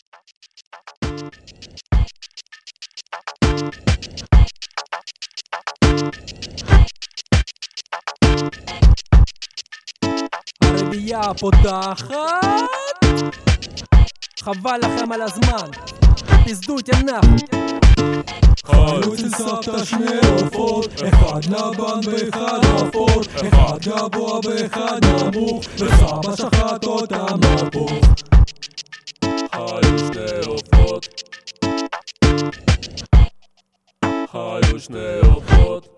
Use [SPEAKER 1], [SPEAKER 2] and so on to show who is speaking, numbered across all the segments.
[SPEAKER 1] הרביעייה פותחת, חבל לכם על הזמן, תסדו את הנחת.
[SPEAKER 2] חיות של סבתא שני עופות, אחד לבן ואחד אפור, אחד גבוה ואחד נמוך, וסבא שחט אותם לפוך.
[SPEAKER 3] חיות שני עופות, חיות שני עופות.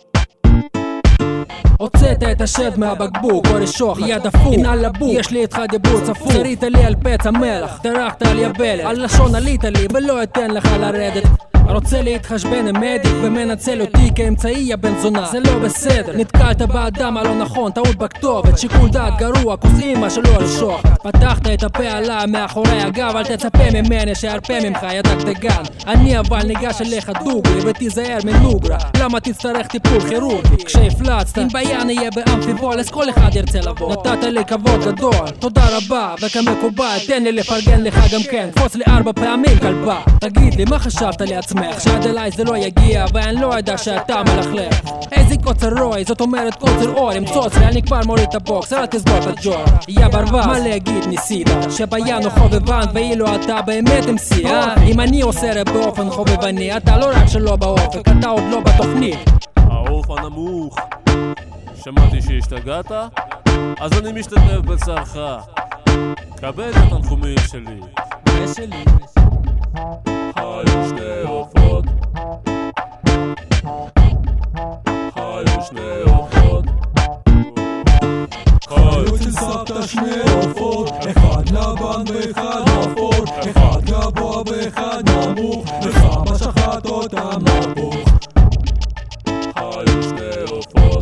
[SPEAKER 1] הוצאת את השד מהבקבוק, או לשוחד, יד הפוך, הנה לבוק, יש לי איתך דיבור צפוק. זרית לי על פצע מלח, דרכת על יבלת, על לשון עלית לי ולא אתן לך לרדת. רוצה להתחשבן עם מדיק ומנצל אותי כאמצעי יא בן זונה, זה לא בסדר. נתקלת באדם הלא נכון, טעות בכתובת, שיקול דעת גרוע, כוס אימא שלא על שוחד. פתחת את הפה עליי מאחורי הגב, אל תצפה ממני שירפה ממך יא דגדגן. אני אבל ניגש אליך דוגרי ותיזהר מנוגרה, למה תצטרך טיפול כירורגי? כשהפלצת, אם ביין יהיה באמפיבולס כל אחד ירצה לבוא. נתת לי כבוד גדול, תודה רבה, וכמקובל תן לי לפרגן לך גם כן, קפוץ לי 4 פעמים כלבה. תגיד לי מה חשבת לעצמך? שעד אליי זה לא יגיע ואני לא יודע שאתה מלכלך. איזה קוצר רוי, זאת אומרת קוצר אור, עם צוץ לי אני כבר מוריד את הבוקס, אל תסבור את הג'ור. יא ברווז, מה להגיד ניסית? שביין הוא חובבן ואילו אתה באמת MC, אם אני עושה רב באופן חובבני, אתה לא רק שלא באופק, אתה עוד לא בתוכנית.
[SPEAKER 3] העוף הנמוך, שמעתי שהשתגעת? אז אני משתתף בצערך, קבל את התנחומים שלי.
[SPEAKER 1] ושלי
[SPEAKER 3] חיות שני עופות, חיות שני עופות.
[SPEAKER 2] חיות של סבתא שני עופות, אחד לבן ואחד אפור, אחד גבוה ואחד נמוך, וסבא שחט אותם לפוך.
[SPEAKER 3] חיות שני עופות,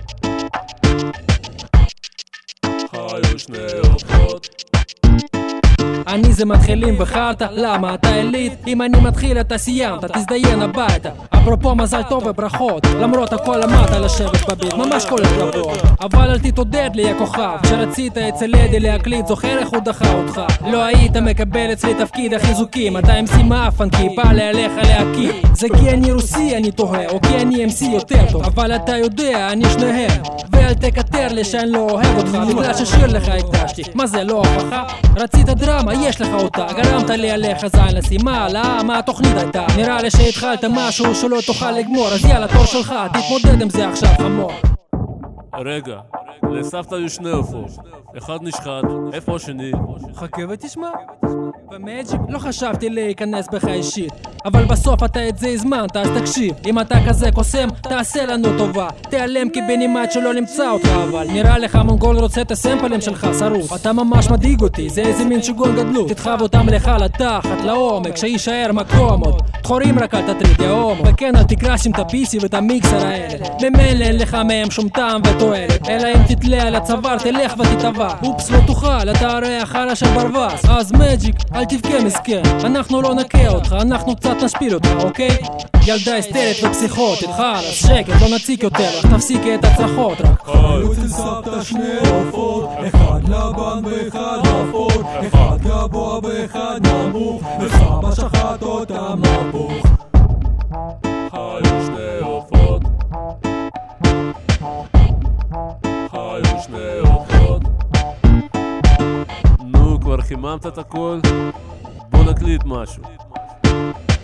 [SPEAKER 3] חיות שני עופות.
[SPEAKER 1] אני זה מתחילים בחרטה, למה אתה אליט? אם אני מתחיל אתה סיימת, תזדיין הביתה. אפרופו מזל טוב וברכות, למרות הכל למדת לשבת בבית, ממש כל הכבוד. אבל אל תתעודד לי הכוכב, כשרצית אצל לדי להקליט זוכר איך הוא דחה אותך. לא היית מקבל אצלי תפקיד החיזוקים, אתה MC מאפן כי בא לי עליך להקים. זה כי אני רוסי אני תוהה, או כי אני MC יותר טוב, אבל אתה יודע אני שניהם. ואל תקטר לי שאני לא אוהב אותך, בגלל ששיר לך הקדשתי, מה זה לא הוכחה? רצית דרמה, יש לך אותה, גרמת לי עליך זין לשימה, מה התוכנית הייתה? נראה לי שהתחלת משהו שלא תוכל לגמור, אז יאללה תור שלך, תתמודד עם זה עכשיו חמור.
[SPEAKER 3] רגע, לסבתא היו שני עופות, אחד נשחט, איפה השני?
[SPEAKER 1] חכה ותשמע. במאג'יק לא חשבתי להיכנס בך אישית, אבל בסוף אתה את זה הזמנת, אז תקשיב. אם אתה כזה קוסם, תעשה לנו טובה, תיעלם כי בנימט שלא נמצא אותך. אבל נראה לך מונגול רוצה את הסמפלים שלך שרוף, אתה ממש מדאיג אותי, זה איזה מין שגון גדלות. תדחב אותם לך לתחת, לעומק, שישאר מקום עוד. תחורים רק אל תטריד יא הומו, וכן אל תקרש עם את הפיסי ואת המיקסר האלה, ממילא אין לך מהם שום טעם ותועלת, אלא אם תתלה על הצוואר תלך ותתאבע. אופס לא תוכל, אתה הרי החרא של ברווז, אז מג'יק אל תבכה מסכן, אנחנו לא נקה אותך, אנחנו קצת נשפיל אותך, אוקיי? ילדה היסטרית ופסיכוטית, חלאס שקט, לא נציק יותר, אך תפסיקי את הצרחות רק.
[SPEAKER 2] חיות של סבתא שני עופות, אחד לבן ואחד אפור, אחד גבוה ואחד נמוך, וסבא שחט אותם לפוך.
[SPEAKER 3] חיות שני עופות, חיות שני עופות. נו, כבר חיממת את הכל? בוא נקליט משהו.